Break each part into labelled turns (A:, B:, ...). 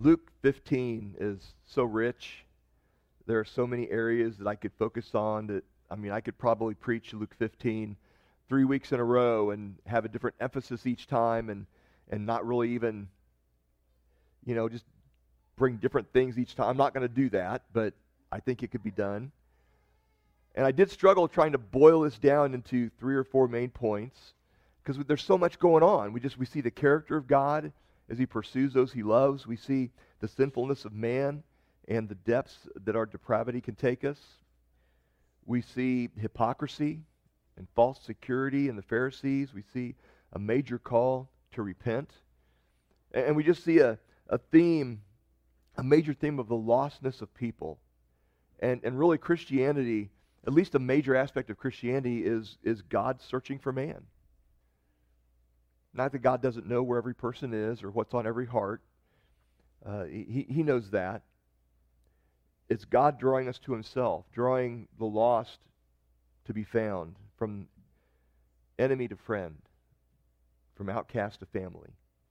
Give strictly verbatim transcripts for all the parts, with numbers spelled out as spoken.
A: Luke fifteen is so rich. There are so many areas that I could focus on that, I mean, I could probably preach Luke fifteen three weeks in a row and have a different emphasis each time and, and not really even, you know, just bring different things each time. I'm not going to do that, but I think it could be done. And I did struggle trying to boil this down into three or four main points because there's so much going on. We just, we see the character of God as he pursues those he loves. We see the sinfulness of man and the depths that our depravity can take us. We see hypocrisy and false security in the Pharisees. We see a major call to repent. And we just see a, a theme, a major theme of the lostness of people. And, and really Christianity, at least a major aspect of Christianity, is, is God searching for man. Not that God doesn't know where every person is or what's on every heart. Uh, he, he knows that. It's God drawing us to himself, drawing the lost to be found, from enemy to friend, from outcast to family.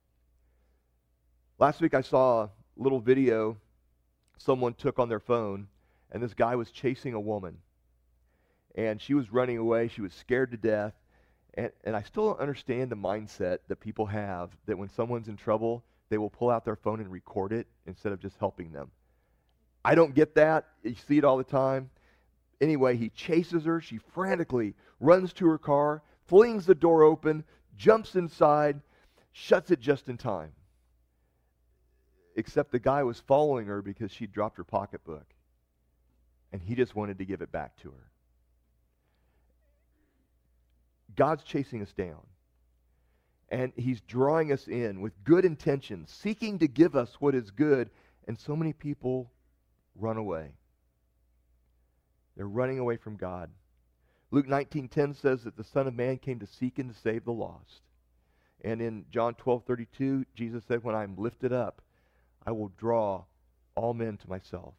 A: Last week I saw a little video someone took on their phone, and this guy was chasing a woman. And she was running away. She was scared to death. And, and I still don't understand the mindset that people have that when someone's in trouble, they will pull out their phone and record it instead of just helping them. I don't get that. You see it all the time. Anyway, he chases her. She frantically runs to her car, flings the door open, jumps inside, shuts it just in time. Except the guy was following her because she dropped her pocketbook. And he just wanted to give it back to her. God's chasing us down. And he's drawing us in with good intentions, seeking to give us what is good. And so many people run away. They're running away from God. Luke nineteen ten says that the Son of Man came to seek and to save the lost. And in John twelve thirty-two, Jesus said, when I'm lifted up, I will draw all men to myself.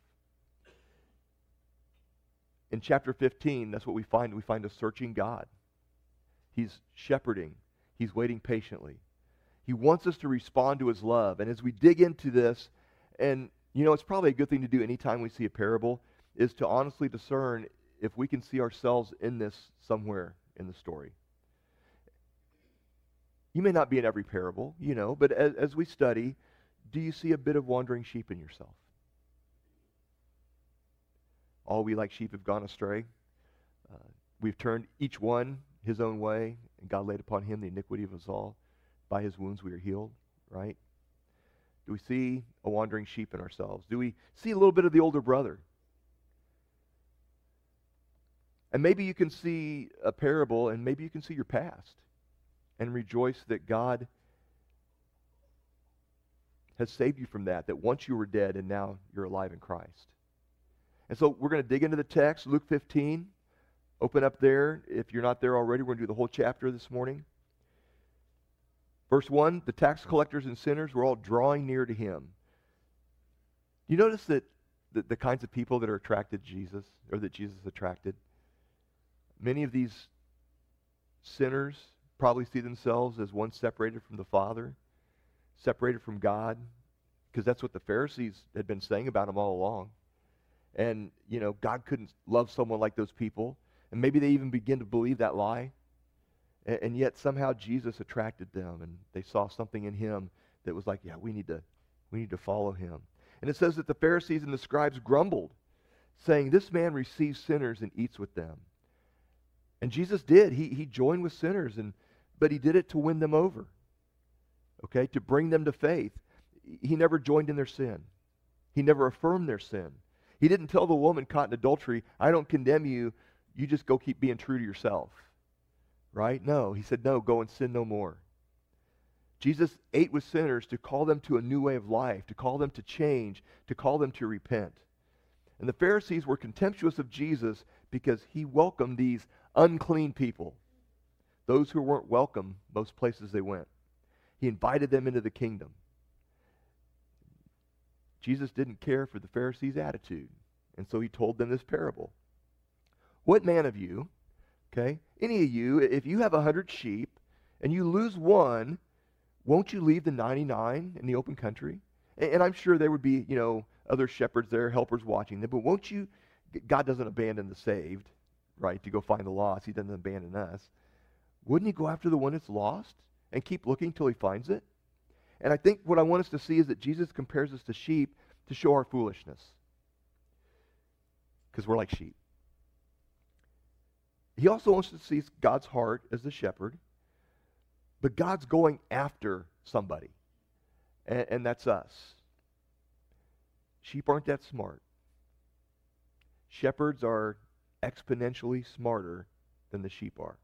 A: In chapter fifteen, that's what we find. We find a searching God. He's shepherding. He's waiting patiently. He wants us to respond to his love. And as we dig into this, and you know, it's probably a good thing to do anytime we see a parable, is to honestly discern if we can see ourselves in this somewhere in the story. You may not be in every parable, you know, but as, as we study, do you see a bit of wandering sheep in yourself? All we like sheep have gone astray. Uh, we've turned each one his own way, and God laid upon him the iniquity of us all. By his wounds we are healed, right? Do we see a wandering sheep in ourselves? Do we see a little bit of the older brother? And maybe you can see a parable, and maybe you can see your past and rejoice that God has saved you from that, that once you were dead and now you're alive in Christ. And so we're going to dig into the text, Luke fifteen. Open up there. If you're not there already, we're going to do the whole chapter this morning. Verse one, the tax collectors and sinners were all drawing near to him. You notice that the, the kinds of people that are attracted to Jesus, or that Jesus attracted? Many of these sinners probably see themselves as one separated from the Father, separated from God, because that's what the Pharisees had been saying about him all along. And, you know, God couldn't love someone like those people. And maybe they even begin to believe that lie. And, and yet somehow Jesus attracted them, and they saw something in him that was like, yeah, we need to, we need to follow him. And it says that the Pharisees and the scribes grumbled, saying, this man receives sinners and eats with them. And Jesus did. He, he joined with sinners, and but he did it to win them over. Okay, to bring them to faith. He never joined in their sin. He never affirmed their sin. He didn't tell the woman caught in adultery, I don't condemn you, you just go keep being true to yourself. Right? No, he said, no, go and sin no more. Jesus ate with sinners to call them to a new way of life, to call them to change, to call them to repent. And the Pharisees were contemptuous of Jesus because he welcomed these unclean people, those who weren't welcome most places they went. He invited them into the kingdom. Jesus didn't care for the Pharisees' attitude, and so he told them this parable. What man of you, okay, any of you, if you have a hundred sheep and you lose one, won't you leave the ninety-nine in the open country And, and I'm sure there would be, you know, other shepherds there, helpers watching them. But won't you, God doesn't abandon the saved, right, to go find the lost. He doesn't abandon us. Wouldn't he go after the one that's lost and keep looking till he finds it? And I think what I want us to see is that Jesus compares us to sheep to show our foolishness. Because we're like sheep. He also wants us to see God's heart as the shepherd. But God's going after somebody. And, and that's us. Sheep aren't that smart. Shepherds are exponentially smarter than the sheep are.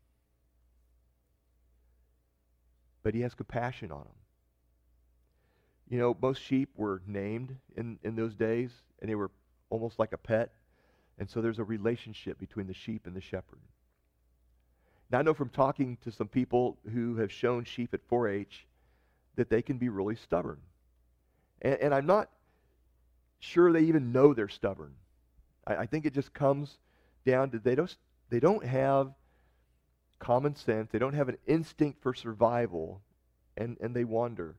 A: But he has compassion on them. You know, most sheep were named in, in those days, and they were almost like a pet. And so there's a relationship between the sheep and the shepherd. Now, I know from talking to some people who have shown sheep at four H that they can be really stubborn. And, and I'm not sure they even know they're stubborn. I, I think it just comes down to they don't, they don't have common sense. They don't have an instinct for survival, and, and they wander.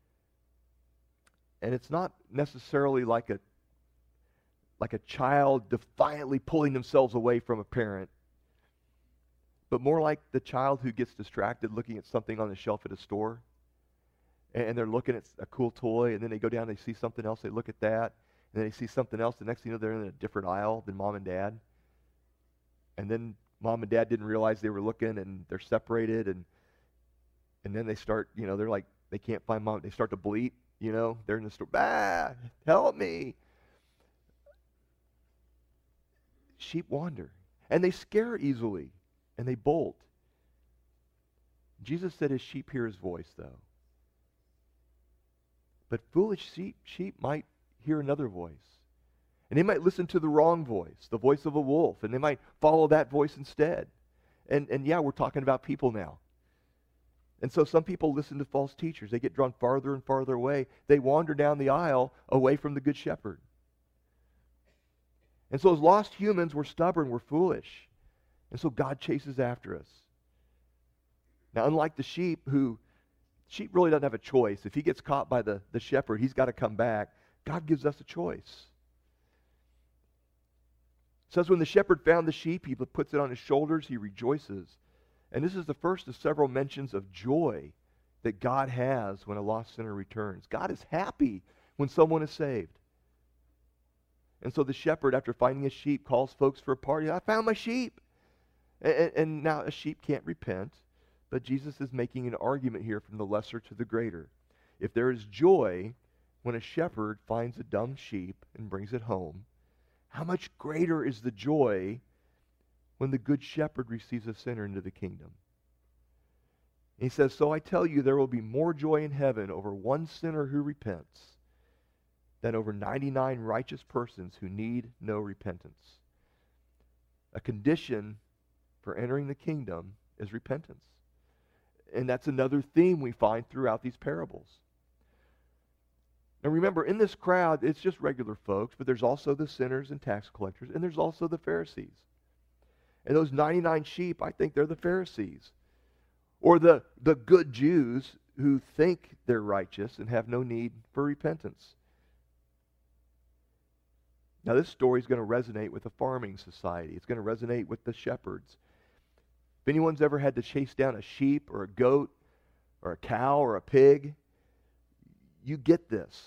A: And it's not necessarily like a like a child defiantly pulling themselves away from a parent, but more like the child who gets distracted looking at something on the shelf at a store, and, and they're looking at a cool toy, and then they go down, they see something else, they look at that, and then they see something else. The next thing you know, they're in a different aisle than mom and dad, and then mom and dad didn't realize they were looking, and they're separated, and and then they start, you know, they're like, they can't find mom, they start to bleat, you know, they're in the store, ah, help me. Sheep wander, and they scare easily, and they bolt. Jesus said his sheep hear his voice, though. But foolish sheep, sheep might hear another voice, and they might listen to the wrong voice, the voice of a wolf, and they might follow that voice instead. And, and yeah, we're talking about people now. And so some people listen to false teachers. They get drawn farther and farther away. They wander down the aisle away from the good shepherd. And so as lost humans, we're stubborn, we're foolish. And so God chases after us. Now, unlike the sheep, who, sheep really doesn't have a choice. If he gets caught by the, the shepherd, he's got to come back. God gives us a choice. It says when the shepherd found the sheep, he puts it on his shoulders, he rejoices. And this is the first of several mentions of joy that God has when a lost sinner returns. God is happy when someone is saved. And so the shepherd, after finding his sheep, calls folks for a party. I found my sheep. And, and now a sheep can't repent, but Jesus is making an argument here from the lesser to the greater. If there is joy when a shepherd finds a dumb sheep and brings it home, how much greater is the joy when the good shepherd receives a sinner into the kingdom? He says, so I tell you, there will be more joy in heaven over one sinner who repents than over ninety-nine righteous persons who need no repentance. A condition for entering the kingdom is repentance. And that's another theme we find throughout these parables. Now remember, in this crowd, it's just regular folks, but there's also the sinners and tax collectors, and there's also the Pharisees. And those ninety-nine sheep, I think they're the Pharisees. Or the, the good Jews who think they're righteous and have no need for repentance. Now this story is going to resonate with the farming society. It's going to resonate with the shepherds. If anyone's ever had to chase down a sheep or a goat or a cow or a pig, you get this.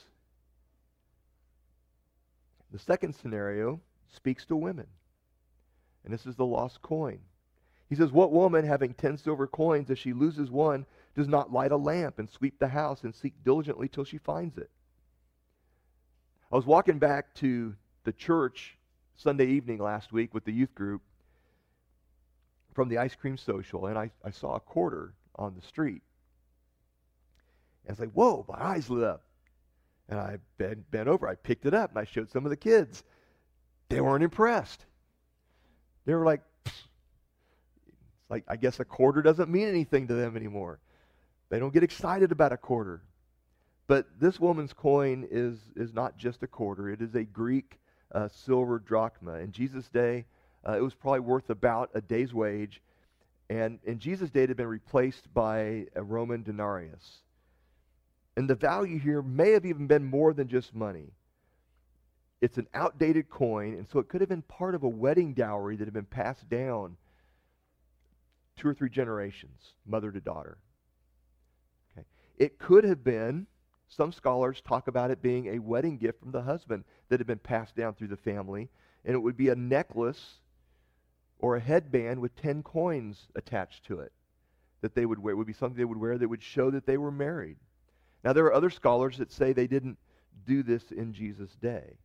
A: The second scenario speaks to women. And this is the lost coin. He says, what woman, having ten silver coins, if she loses one, does not light a lamp and sweep the house and seek diligently till she finds it? I was walking back to the church Sunday evening last week with the youth group from the ice cream social, and I, I saw a quarter on the street. And it's like, whoa, my eyes lit up. And I bent, bent over, I picked it up, and I showed some of the kids. They weren't impressed. They were like, it's like, I guess a quarter doesn't mean anything to them anymore. They don't get excited about a quarter. But this woman's coin is, is not just a quarter. It is a Greek uh, silver drachma. In Jesus' day, uh, it was probably worth about a day's wage. And in Jesus' day, it had been replaced by a Roman denarius. And the value here may have even been more than just money. It's an outdated coin, and so it could have been part of a wedding dowry that had been passed down two or three generations, mother to daughter. Okay. It could have been, some scholars talk about it being a wedding gift from the husband that had been passed down through the family, and it would be a necklace or a headband with ten coins attached to it that they would wear. It would be something they would wear that would show that they were married. Now, there are other scholars that say they didn't do this in Jesus' day.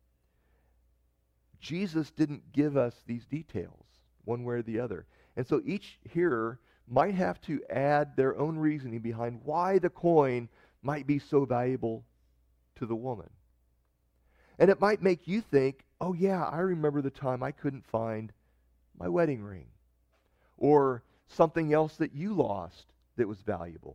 A: Jesus didn't give us these details, one way or the other. And so each hearer might have to add their own reasoning behind why the coin might be so valuable to the woman. And it might make you think, oh yeah, I remember the time I couldn't find my wedding ring. Or something else that you lost that was valuable.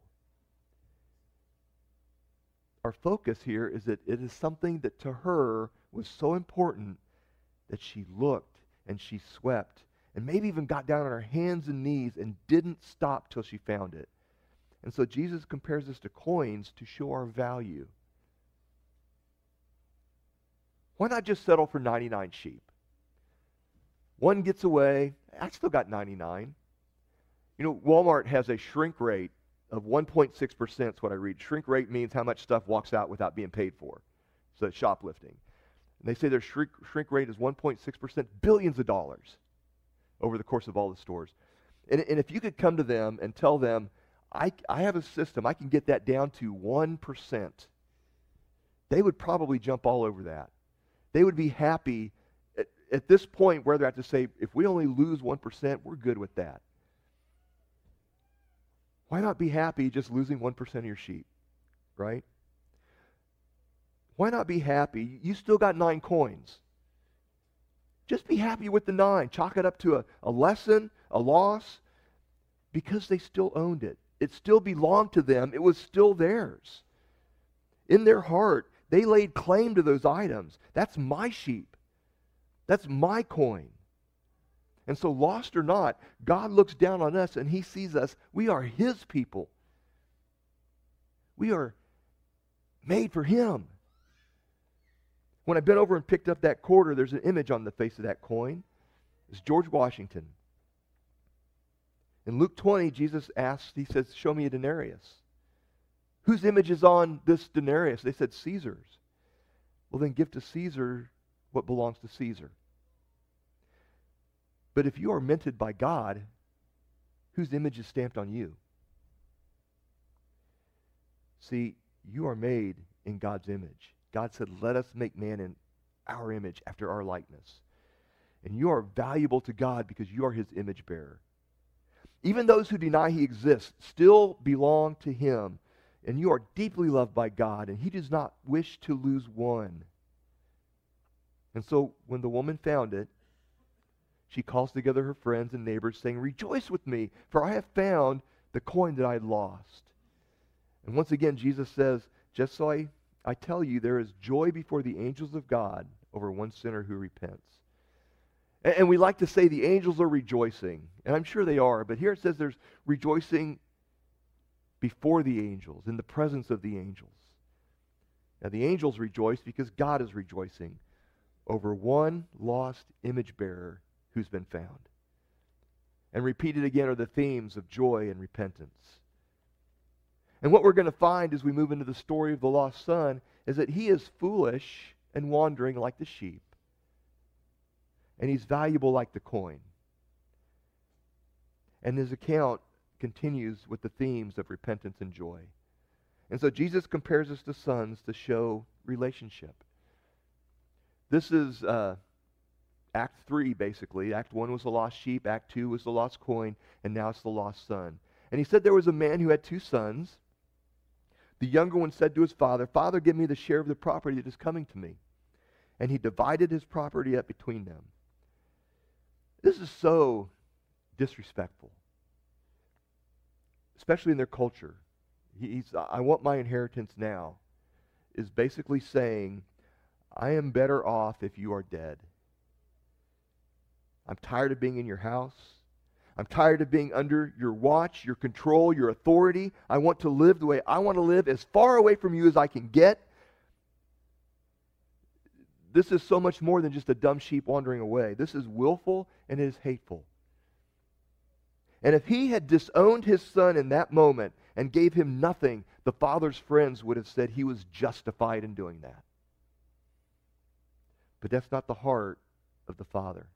A: Our focus here is that it is something that to her was so important that she looked and she swept and maybe even got down on her hands and knees and didn't stop till she found it. And so Jesus compares this to coins to show our value. Why not just settle for ninety-nine sheep? One gets away, I still got ninety-nine. You know, Walmart has a shrink rate of one point six percent is what I read. Shrink rate means how much stuff walks out without being paid for. So it's shoplifting. And they say their shrink, shrink rate is one point six percent, billions of dollars over the course of all the stores. And, and if you could come to them and tell them, I, I have a system, I can get that down to one percent, they would probably jump all over that. They would be happy at, at this point where they're at to say, if we only lose one percent, we're good with that. Why not be happy just losing one percent of your sheep, right? Why not be happy? You still got nine coins. Just be happy with the nine. Chalk it up to a, a lesson, a loss, because they still owned it. It still belonged to them. It was still theirs. In their heart, they laid claim to those items. That's my sheep. That's my coin. And so, lost or not, God looks down on us and he sees us. We are his people. We are made for him. When I bent over and picked up that quarter, there's an image on the face of that coin. It's George Washington. In Luke twenty, Jesus asks, he says, show me a denarius. Whose image is on this denarius? They said, Caesar's. Well, then give to Caesar what belongs to Caesar. But if you are minted by God, whose image is stamped on you? See, you are made in God's image. God said, let us make man in our image, after our likeness. And you are valuable to God because you are his image bearer. Even those who deny he exists still belong to him. And you are deeply loved by God, and he does not wish to lose one. And so when the woman found it, she calls together her friends and neighbors, saying, rejoice with me, for I have found the coin that I had lost. And once again, Jesus says, just so I, I tell you, there is joy before the angels of God over one sinner who repents. And, and we like to say the angels are rejoicing, and I'm sure they are, but here it says there's rejoicing before the angels, in the presence of the angels. Now the angels rejoice because God is rejoicing over one lost image bearer who's been found. And repeated again are the themes of joy and repentance. And what we're going to find as we move into the story of the lost son is that he is foolish and wandering like the sheep. And he's valuable like the coin. And his account continues with the themes of repentance and joy. And so Jesus compares us to sons to show relationship. This is uh, Act three, basically. Act one was the lost sheep. Act two was the lost coin. And now it's the lost son. And he said there was a man who had two sons. The younger one said to his father, Father, give me the share of the property that is coming to me. And he divided his property up between them. This is so disrespectful, especially in their culture. He's, I want my inheritance now, is basically saying, I am better off if you are dead. I'm tired of being in your house. I'm tired of being under your watch, your control, your authority. I want to live the way I want to live, as far away from you as I can get. This is so much more than just a dumb sheep wandering away. This is willful and it is hateful. And if he had disowned his son in that moment and gave him nothing, the father's friends would have said he was justified in doing that. But that's not the heart of the father.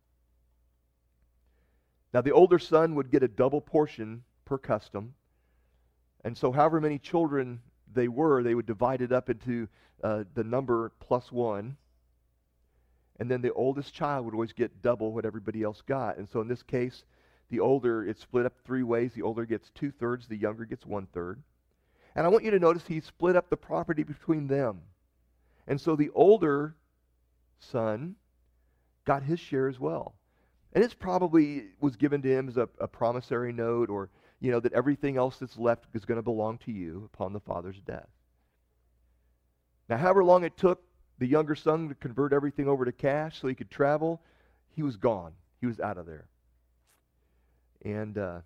A: Now, the older son would get a double portion per custom. And so however many children they were, they would divide it up into uh, the number plus one. And then the oldest child would always get double what everybody else got. And so in this case, the older, it's split up three ways. The older gets two-thirds, the younger gets one-third. And I want you to notice he split up the property between them. And so the older son got his share as well. And it's probably was given to him as a, a promissory note, or, you know, that everything else that's left is going to belong to you upon the father's death. Now, however long it took the younger son to convert everything over to cash so he could travel, he was gone. He was out of there. And uh,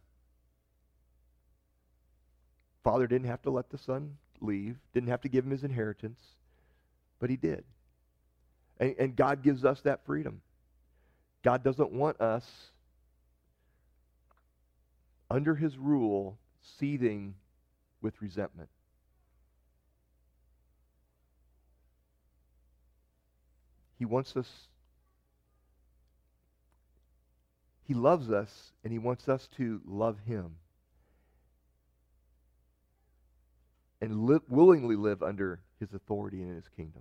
A: father didn't have to let the son leave, didn't have to give him his inheritance, but he did. And, and God gives us that freedom. God doesn't want us under his rule seething with resentment. He wants us, he loves us, and he wants us to love him and li- willingly live under his authority and in his kingdom.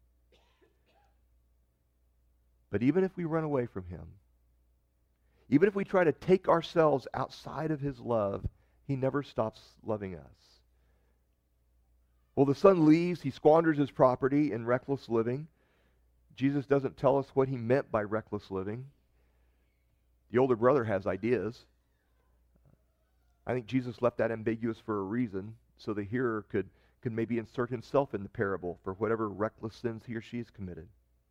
A: But even if we run away from him, even if we try to take ourselves outside of his love, he never stops loving us. Well, the son leaves, he squanders his property in reckless living. Jesus doesn't tell us what he meant by reckless living. The older brother has ideas. I think Jesus left that ambiguous for a reason, so the hearer could, could maybe insert himself in the parable for whatever reckless sins he or she has committed.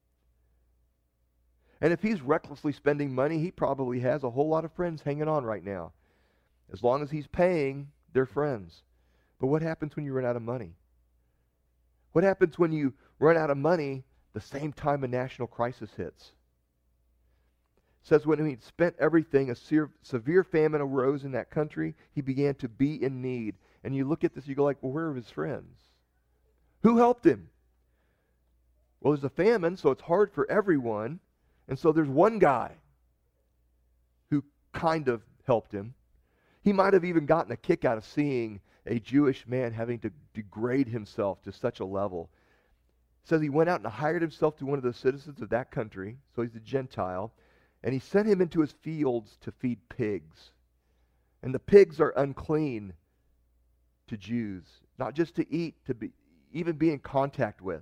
A: And if he's recklessly spending money, he probably has a whole lot of friends hanging on right now. As long as he's paying, they're friends. But what happens when you run out of money? What happens when you run out of money the same time a national crisis hits? It says when he'd spent everything, a se- severe famine arose in that country. He began to be in need. And you look at this, you go like, well, where are his friends? Who helped him? Well, there's a famine, so it's hard for everyone. And so there's one guy who kind of helped him. He might have even gotten a kick out of seeing a Jewish man having to degrade himself to such a level. It says he went out and hired himself to one of the citizens of that country, so he's a Gentile, and he sent him into his fields to feed pigs. And the pigs are unclean to Jews, not just to eat, to be, even be in contact with.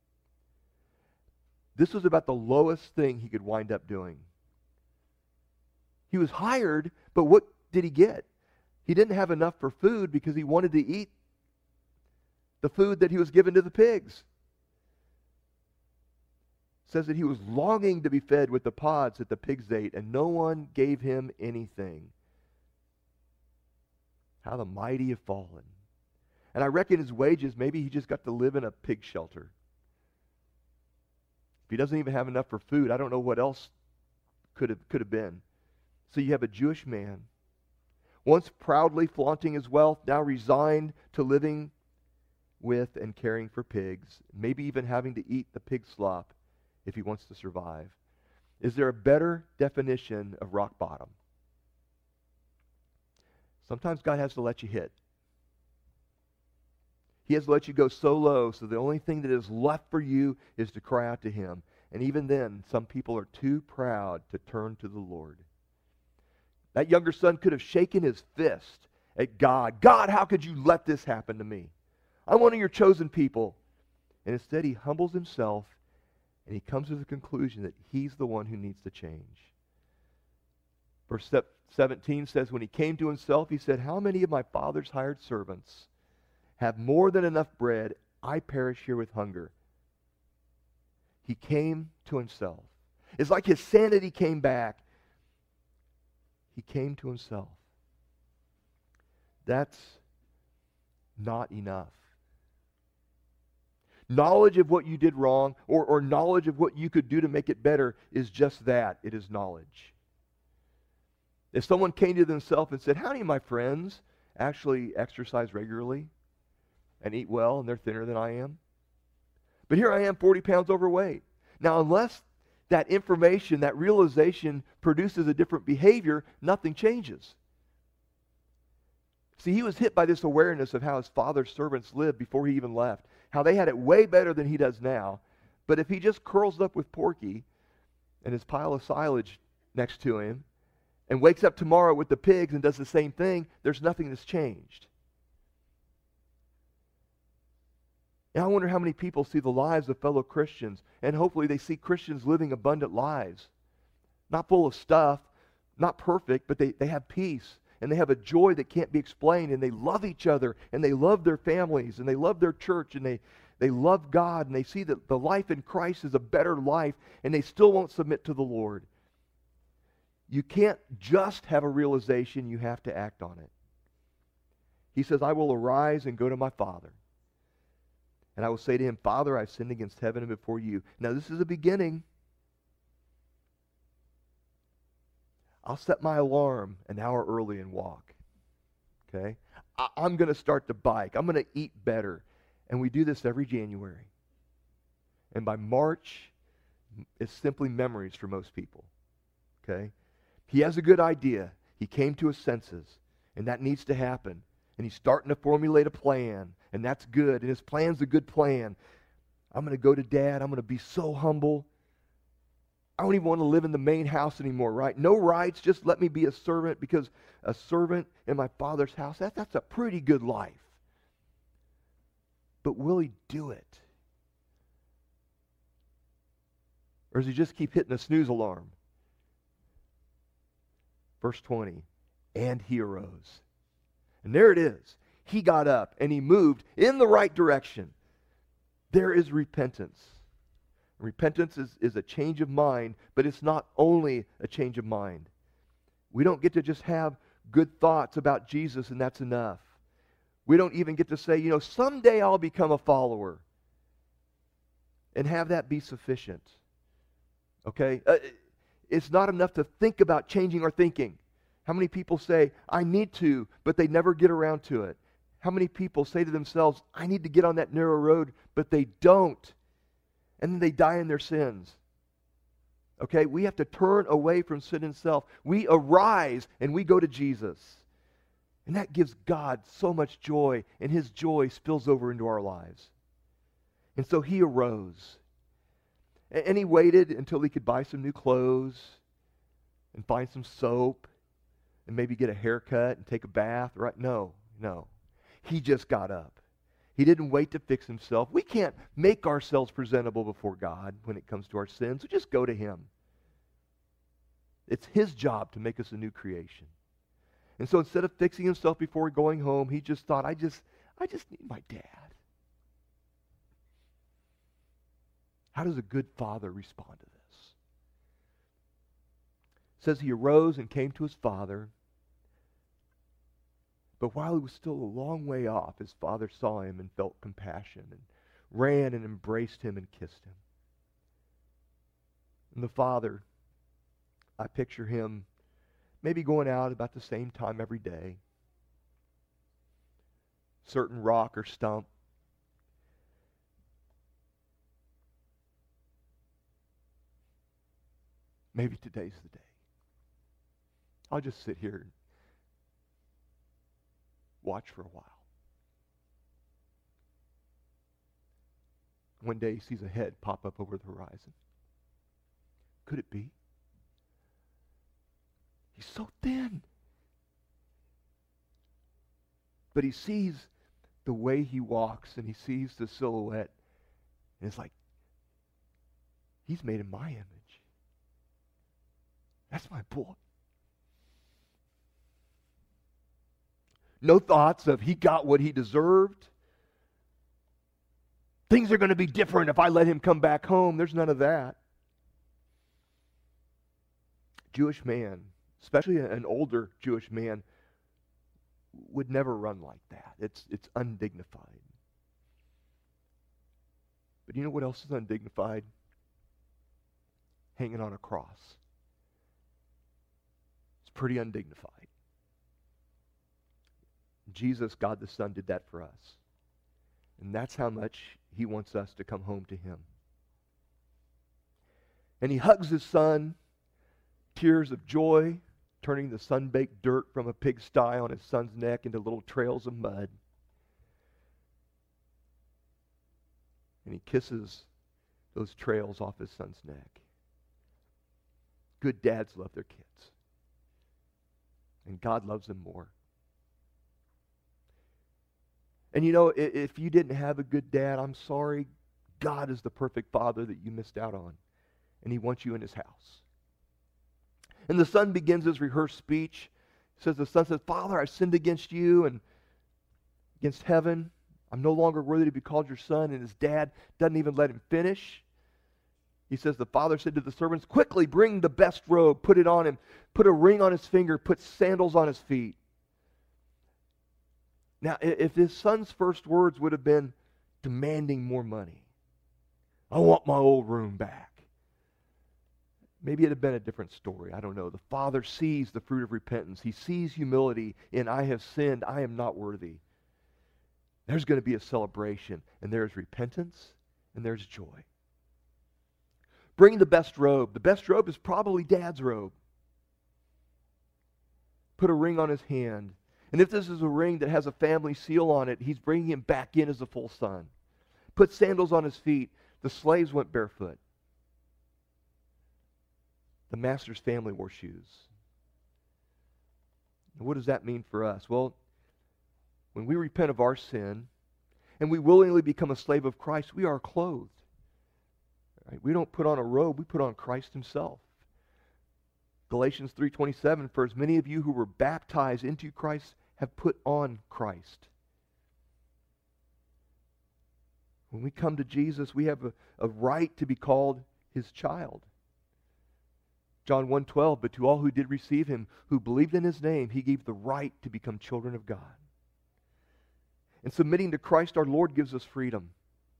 A: This was about the lowest thing he could wind up doing. He was hired, but what did he get? He didn't have enough for food because he wanted to eat the food that he was given to the pigs. It says that he was longing to be fed with the pods that the pigs ate, and no one gave him anything. How the mighty have fallen. And I reckon his wages, maybe he just got to live in a pig shelter. If he doesn't even have enough for food, I don't know what else could have could have been. So you have a Jewish man, once proudly flaunting his wealth, now resigned to living with and caring for pigs, maybe even having to eat the pig slop if he wants to survive. Is there a better definition of rock bottom? Sometimes God has to let you hit. He has to let you go so low, so the only thing that is left for you is to cry out to him. And even then, some people are too proud to turn to the Lord. That younger son could have shaken his fist at God. God, how could you let this happen to me? I'm one of your chosen people. And instead, he humbles himself, and he comes to the conclusion that he's the one who needs to change. Verse seventeen says, when he came to himself, he said, how many of my father's hired servants have more than enough bread? I perish here with hunger. He came to himself. It's like his sanity came back. He came to himself. That's not enough. Knowledge of what you did wrong or, or knowledge of what you could do to make it better is just that. It is knowledge. If someone came to themselves and said, how many of my friends actually exercise regularly and eat well and they're thinner than I am? But here I am, forty pounds overweight. Now, unless that information, that realization produces a different behavior, nothing changes. See, he was hit by this awareness of how his father's servants lived before he even left, how they had it way better than he does now. But if he just curls up with Porky and his pile of silage next to him and wakes up tomorrow with the pigs and does the same thing, there's nothing that's changed. And I wonder how many people see the lives of fellow Christians, and hopefully they see Christians living abundant lives. Not full of stuff, not perfect, but they, they have peace, and they have a joy that can't be explained, and they love each other, and they love their families, and they love their church, and they, they love God, and they see that the life in Christ is a better life, and they still won't submit to the Lord. You can't just have a realization, you have to act on it. He says, I will arise and go to my Father. And I will say to him, Father, I've sinned against heaven and before you. Now this is a beginning. I'll set my alarm an hour early and walk. Okay? I, I'm going to start to bike. I'm going to eat better. And we do this every January. And by March, it's simply memories for most people. Okay? He has a good idea. He came to his senses. And that needs to happen. And he's starting to formulate a plan. And that's good. And his plan's a good plan. I'm going to go to Dad. I'm going to be so humble. I don't even want to live in the main house anymore, right? No rights. Just let me be a servant, because a servant in my Father's house, that, that's a pretty good life. But will he do it? Or does he just keep hitting the snooze alarm? Verse twenty, and he arose. And there it is. He got up and he moved in the right direction. There is repentance. Repentance is, is a change of mind, but it's not only a change of mind. We don't get to just have good thoughts about Jesus and that's enough. We don't even get to say, you know, someday I'll become a follower and have that be sufficient. Okay? Uh, it's not enough to think about changing our thinking. How many people say, I need to, but they never get around to it? How many people say to themselves, I need to get on that narrow road, but they don't? And then they die in their sins. Okay? We have to turn away from sin and self. We arise and we go to Jesus. And that gives God so much joy, and his joy spills over into our lives. And so he arose. And he waited until he could buy some new clothes and find some soap and maybe get a haircut and take a bath, right? No, no. He just got up. He didn't wait to fix himself. We can't make ourselves presentable before God when it comes to our sins. We just go to him. It's his job to make us a new creation. And so instead of fixing himself before going home, he just thought, I just, I just need my dad. How does a good father respond to this? It says he arose and came to his father. But while he was still a long way off, his father saw him and felt compassion and ran and embraced him and kissed him. And the father, I picture him maybe going out about the same time every day. Certain rock or stump. Maybe today's the day. I'll just sit here and watch for a while. One day he sees a head pop up over the horizon. Could it be? He's so thin. But he sees the way he walks and he sees the silhouette. And it's like, he's made in my image. That's my boy. No thoughts of he got what he deserved. Things are going to be different if I let him come back home. There's none of that. Jewish man especially an older Jewish man, would never run like that. It's, it's undignified. But you know what else is undignified? Hanging on a cross. It's pretty undignified. Jesus, God the Son, did that for us. And that's how much he wants us to come home to him. And he hugs his son, tears of joy, turning the sun-baked dirt from a pigsty on his son's neck into little trails of mud. And he kisses those trails off his son's neck. Good dads love their kids. And God loves them more. And you know, if you didn't have a good dad, I'm sorry. God is the perfect father that you missed out on. And he wants you in his house. And the son begins his rehearsed speech. It says the son says, Father, I've sinned against you and against heaven. I'm no longer worthy to be called your son. And his dad doesn't even let him finish. He says, the father said to the servants, quickly bring the best robe, put it on him, put a ring on his finger, put sandals on his feet. Now, if his son's first words would have been demanding more money, I want my old room back, maybe it'd have been a different story. I don't know. The father sees the fruit of repentance. He sees humility in I have sinned, I am not worthy. There's going to be a celebration, and there's repentance, and there's joy. Bring the best robe. The best robe is probably Dad's robe. Put a ring on his hand. And if this is a ring that has a family seal on it, he's bringing him back in as a full son. Put sandals on his feet. The slaves went barefoot. The master's family wore shoes. And what does that mean for us? Well, when we repent of our sin and we willingly become a slave of Christ, we are clothed. Right? We don't put on a robe, we put on Christ himself. Galatians three twenty-seven, for as many of you who were baptized into Christ have put on Christ. When we come to Jesus, we have a, a right to be called his child. John one twelve, but to all who did receive him, who believed in his name, he gave the right to become children of God. And submitting to Christ our Lord gives us freedom.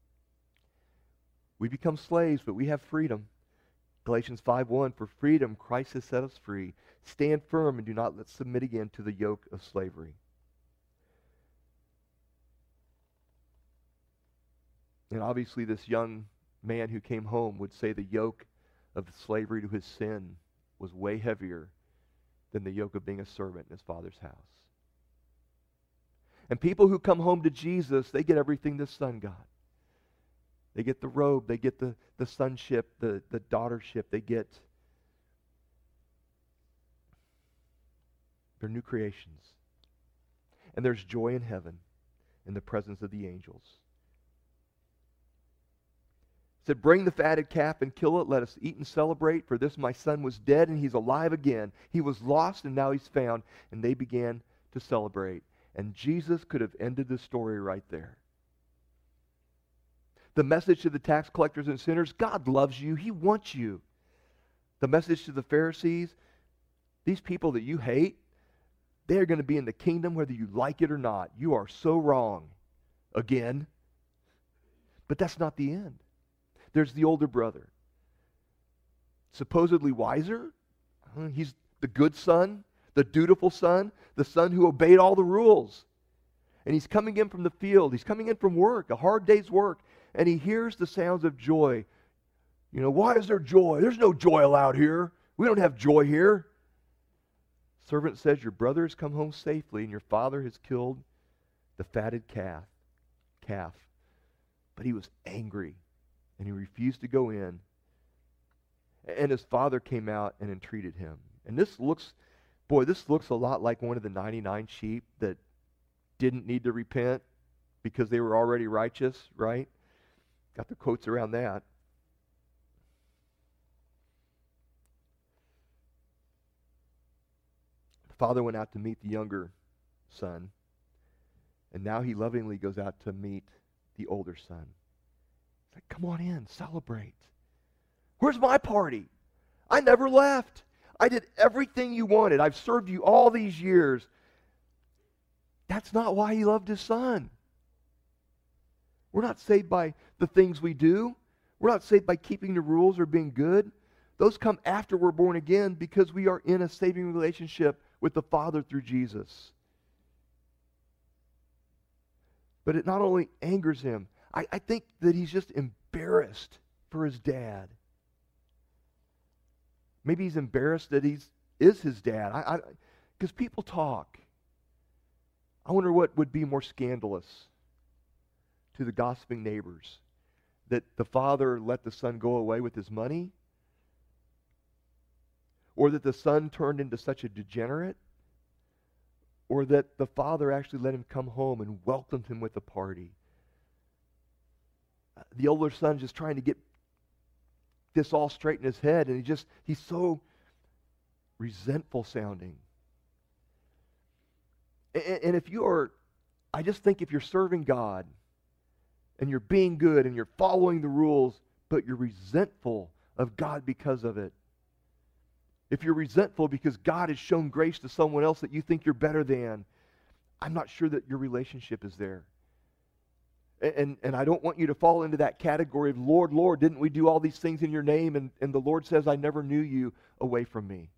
A: We become slaves, but we have freedom. Galatians five one, for freedom Christ has set us free. Stand firm and do not let submit again to the yoke of slavery. And obviously this young man who came home would say the yoke of slavery to his sin was way heavier than the yoke of being a servant in his father's house. And people who come home to Jesus, they get everything the son got. They get the robe, they get the, the sonship, the, the daughtership, they get their new creations. And there's joy in heaven in the presence of the angels. It said, bring the fatted calf and kill it. Let us eat and celebrate. For this my son was dead and he's alive again. He was lost and now he's found. And they began to celebrate. And Jesus could have ended the story right there. The message to the tax collectors and sinners, God loves you. He wants you. The message to the Pharisees, these people that you hate, they're going to be in the kingdom whether you like it or not. You are so wrong. Again. But that's not the end. There's the older brother. Supposedly wiser. He's the good son, the dutiful son, the son who obeyed all the rules. And he's coming in from the field. He's coming in from work, a hard day's work. And he hears the sounds of joy. You know, why is there joy? There's no joy allowed here. We don't have joy here. Servant says, your brother has come home safely and your father has killed the fatted calf. calf. But he was angry and he refused to go in. And his father came out and entreated him. And this looks, boy, this looks a lot like one of the ninety-nine sheep that didn't need to repent because they were already righteous, right? Got the quotes around that. The father went out to meet the younger son, and now he lovingly goes out to meet the older son. He's like, come on in, celebrate. Where's my party? I never left. I did everything you wanted. I've served you all these years. That's not why he loved his son. We're not saved by the things we do. We're not saved by keeping the rules or being good. Those come after we're born again because we are in a saving relationship with the Father through Jesus. But it not only angers him, I, I think that he's just embarrassed for his dad. Maybe he's embarrassed that he's is his dad. I, because people talk. I wonder what would be more scandalous to the gossiping neighbors. That the father let the son go away with his money? Or that the son turned into such a degenerate? Or that the father actually let him come home and welcomed him with a party? The older son's just trying to get this all straight in his head, and he just, he's so resentful sounding. And, and if you are, I just think if you're serving God, and you're being good, and you're following the rules, but you're resentful of God because of it, if you're resentful because God has shown grace to someone else that you think you're better than, I'm not sure that your relationship is there. And, and, and I don't want you to fall into that category of, Lord, Lord, didn't we do all these things in your name? And, and the Lord says, I never knew you, away from me.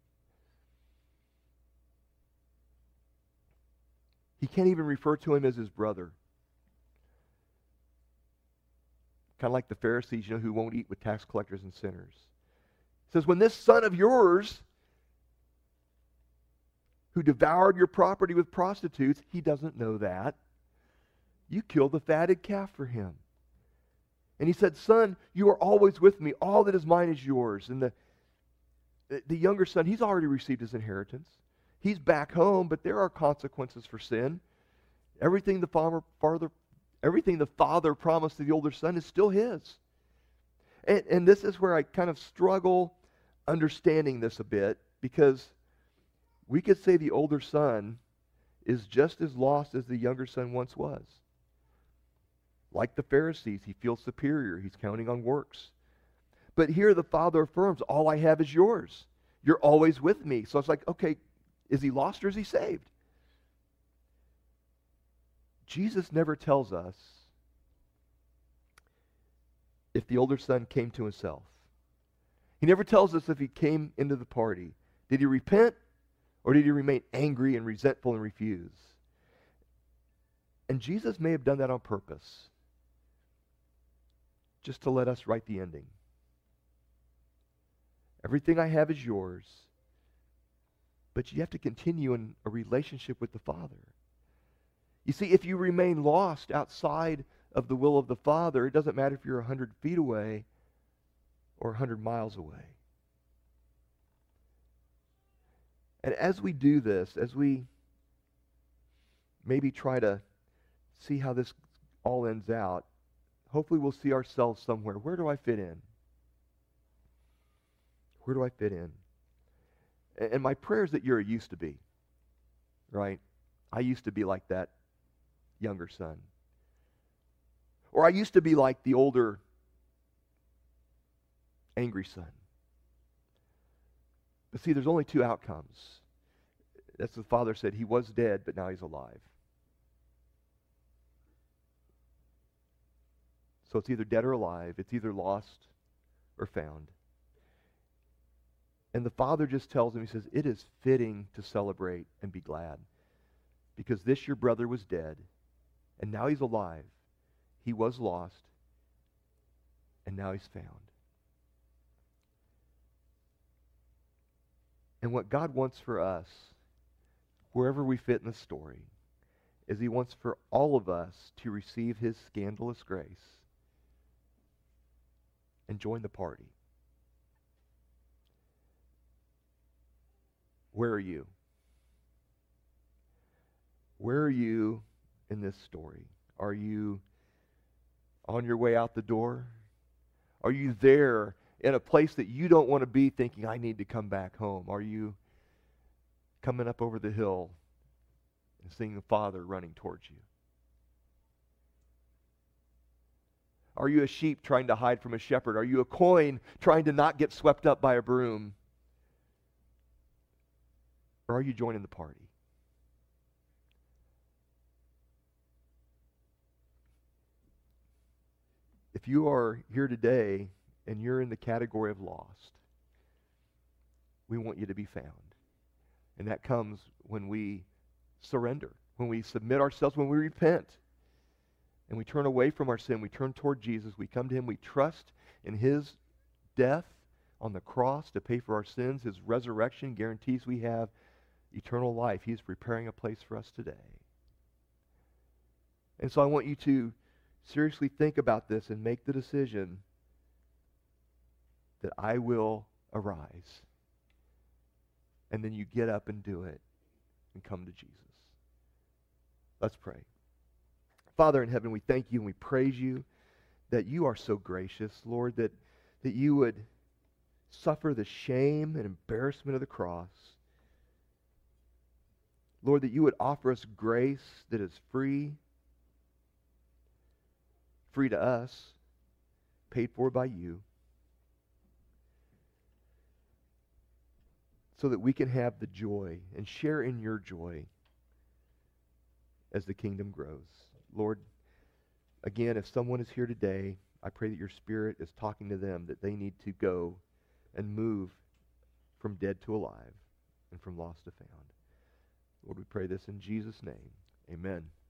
A: He can't even refer to him as his brother. Kind of like the Pharisees, you know, who won't eat with tax collectors and sinners. It says, when this son of yours, who devoured your property with prostitutes, he doesn't know that. You killed the fatted calf for him. And he said, son, you are always with me. All that is mine is yours. And the, the, the younger son, he's already received his inheritance. He's back home, but there are consequences for sin. Everything the father, father, everything the father promised to the older son is still his. And, and this is where I kind of struggle understanding this a bit, because we could say the older son is just as lost as the younger son once was. Like the Pharisees, he feels superior. He's counting on works. But here the father affirms, all I have is yours. You're always with me. So it's like, okay, is he lost or is he saved? Jesus never tells us if the older son came to himself. He never tells us if he came into the party. Did he repent, or did he remain angry and resentful and refuse? And Jesus may have done that on purpose, just to let us write the ending. Everything I have is yours, but you have to continue in a relationship with the Father. You see, if you remain lost outside of the will of the Father, it doesn't matter if you're a hundred feet away or a hundred miles away. And as we do this, as we maybe try to see how this all ends out, hopefully we'll see ourselves somewhere. Where do I fit in? Where do I fit in? And my prayer is that you're a used to be, right? I used to be like that younger son. Or I used to be like the older angry son. But see, there's only two outcomes. That's what the father said. He was dead, but now he's alive. So it's either dead or alive. It's either lost or found. And the father just tells him, he says, it is fitting to celebrate and be glad, because this your brother was dead, and now he's alive. He was lost, and now he's found. And what God wants for us, wherever we fit in the story, is he wants for all of us to receive his scandalous grace and join the party. Where are you? Where are you in this story? Are you on your way out the door? Are you there in a place that you don't want to be, thinking, I need to come back home? Are you coming up over the hill and seeing the Father running towards you? Are you a sheep trying to hide from a shepherd? Are you a coin trying to not get swept up by a broom? Or are you joining the party? If you are here today and you're in the category of lost, we want you to be found. And that comes when we surrender, when we submit ourselves, when we repent, and we turn away from our sin. We turn toward Jesus. We come to him. We trust in his death on the cross to pay for our sins. His resurrection guarantees we have eternal life. He's preparing a place for us today. And so I want you to seriously think about this and make the decision that I will arise. And then you get up and do it and come to Jesus. Let's pray. Father in heaven, we thank you and we praise you that you are so gracious, Lord, that, that you would suffer the shame and embarrassment of the cross. Lord, that you would offer us grace that is free, free to us, paid for by you, so that we can have the joy and share in your joy as the kingdom grows. Lord, again, if someone is here today, I pray that your Spirit is talking to them that they need to go and move from dead to alive and from lost to found. Lord, we pray this in Jesus' name. Amen.